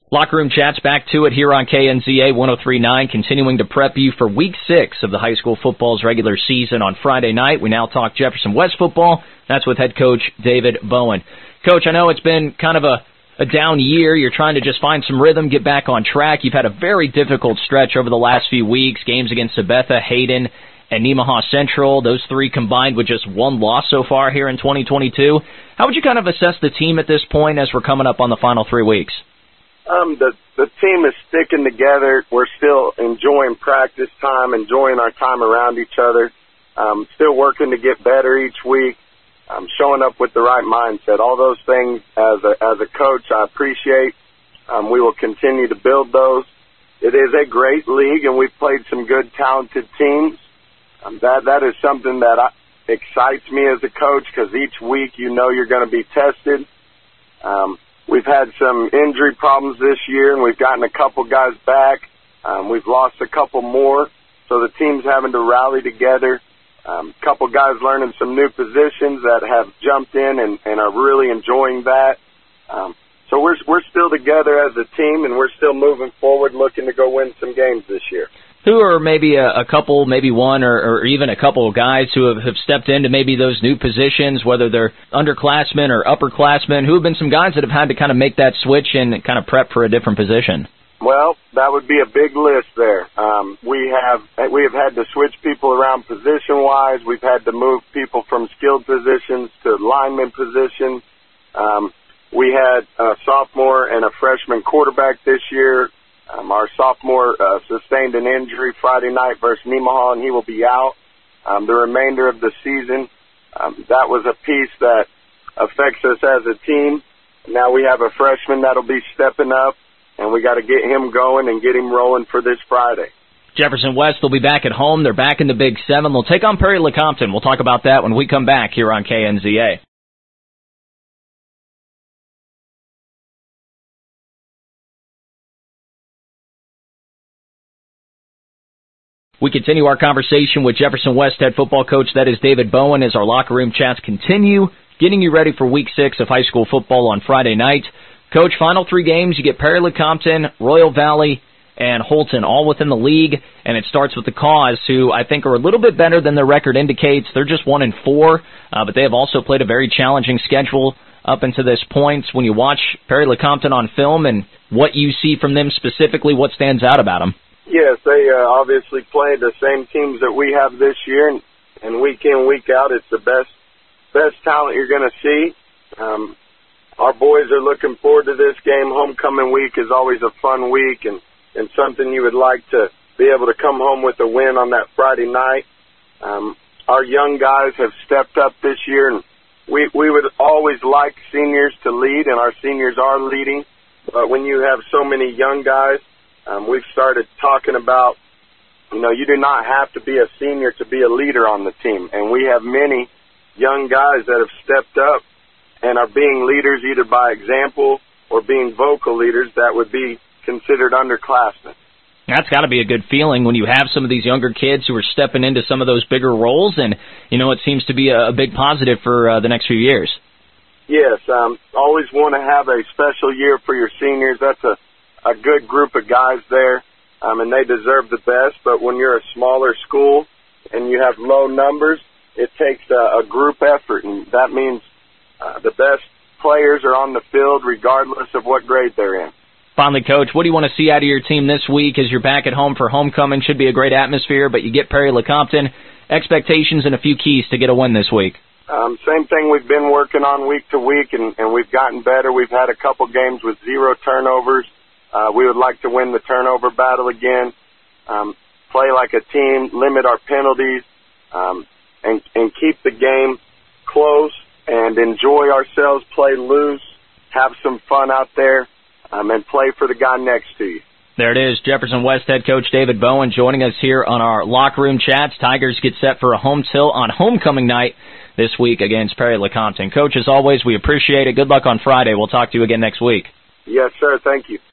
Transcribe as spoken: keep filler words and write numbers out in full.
Locker Room Chats back to it here on K N Z A one oh three point nine, continuing to prep you for week six of the high school football's regular season on Friday night. We now talk Jefferson West football. That's with head coach David Bowen. Coach, I know it's been kind of a, a down year. You're trying to just find some rhythm, get back on track. You've had a very difficult stretch over the last few weeks, games against Sabetha, Hayden, and Nemaha Central. Those three combined with just one loss so far here in twenty twenty-two. How would you kind of assess the team at this point as we're coming up on the final three weeks? Um, the, the team is sticking together. We're still enjoying practice time, enjoying our time around each other, um, still working to get better each week, um, showing up with the right mindset. All those things as a, as a coach I appreciate. Um, we will continue to build those. It is a great league, and we've played some good, talented teams. Um, that that is something that I, excites me as a coach because each week you know you're going to be tested. Um, We've had some injury problems this year, and we've gotten a couple guys back. Um, we've lost a couple more, so the team's having to rally together. A um, couple guys learning some new positions that have jumped in and, and are really enjoying that. Um, so we're we're still together as a team, and we're still moving forward, looking to go win some games this year. Who are maybe a, a couple, maybe one, or, or even a couple of guys who have, have stepped into maybe those new positions, whether they're underclassmen or upperclassmen? Who have been some guys that have had to kind of make that switch and kind of prep for a different position? Well, that would be a big list there. Um, we have we have had to switch people around position-wise. We've had to move people from skilled positions to lineman positions. Um, we had a sophomore and a freshman quarterback this year. Um, our sophomore uh, sustained an injury Friday night versus Nemaha, and he will be out um, the remainder of the season. Um, that was a piece that affects us as a team. Now we have a freshman that'll be stepping up, and we got to get him going and get him rolling for this Friday. Jefferson West will be back at home. They're back in the Big Seven. They'll take on Perry-Lecompton. We'll talk about that when we come back here on K N Z A. We continue our conversation with Jefferson West head football coach, that is David Bowen, as our locker room chats continue, getting you ready for week six of high school football on Friday night. Coach, final three games, you get Perry-Lecompton, Royal Valley, and Holton, all within the league, and it starts with the Cause, who I think are a little bit better than their record indicates. They're just one and four, uh, but they have also played a very challenging schedule up until this point. When you watch Perry-Lecompton on film and what you see from them specifically, what stands out about them? Yes, they uh, obviously play the same teams that we have this year, and, and week in, week out, it's the best best talent you're going to see. Um, our boys are looking forward to this game. Homecoming week is always a fun week and, and something you would like to be able to come home with a win on that Friday night. Um, our young guys have stepped up this year, and we, we would always like seniors to lead, and our seniors are leading. But when you have so many young guys, Um, we've started talking about, you know, you do not have to be a senior to be a leader on the team. And we have many young guys that have stepped up and are being leaders either by example or being vocal leaders that would be considered underclassmen. That's got to be a good feeling when you have some of these younger kids who are stepping into some of those bigger roles. And, you know, it seems to be a, a big positive for uh, the next few years. Yes, um, always want to have a special year for your seniors. That's a a good group of guys there, um, and they deserve the best. But when you're a smaller school and you have low numbers, it takes a, a group effort, and that means uh, the best players are on the field regardless of what grade they're in. Finally, Coach, what do you want to see out of your team this week as you're back at home for homecoming? Should be a great atmosphere, but you get Perry-Lecompton. Expectations and a few keys to get a win this week. Um, same thing we've been working on week to week, and, and we've gotten better. We've had a couple games with zero turnovers. Uh, we would like to win the turnover battle again, um, play like a team, limit our penalties, um, and, and keep the game close and enjoy ourselves, play loose, have some fun out there, um, and play for the guy next to you. There it is, Jefferson West head coach David Bowen joining us here on our locker room chats. Tigers get set for a home tilt on homecoming night this week against Perry-Lecompton. Coach, as always, we appreciate it. Good luck on Friday. We'll talk to you again next week. Yes, sir. Thank you.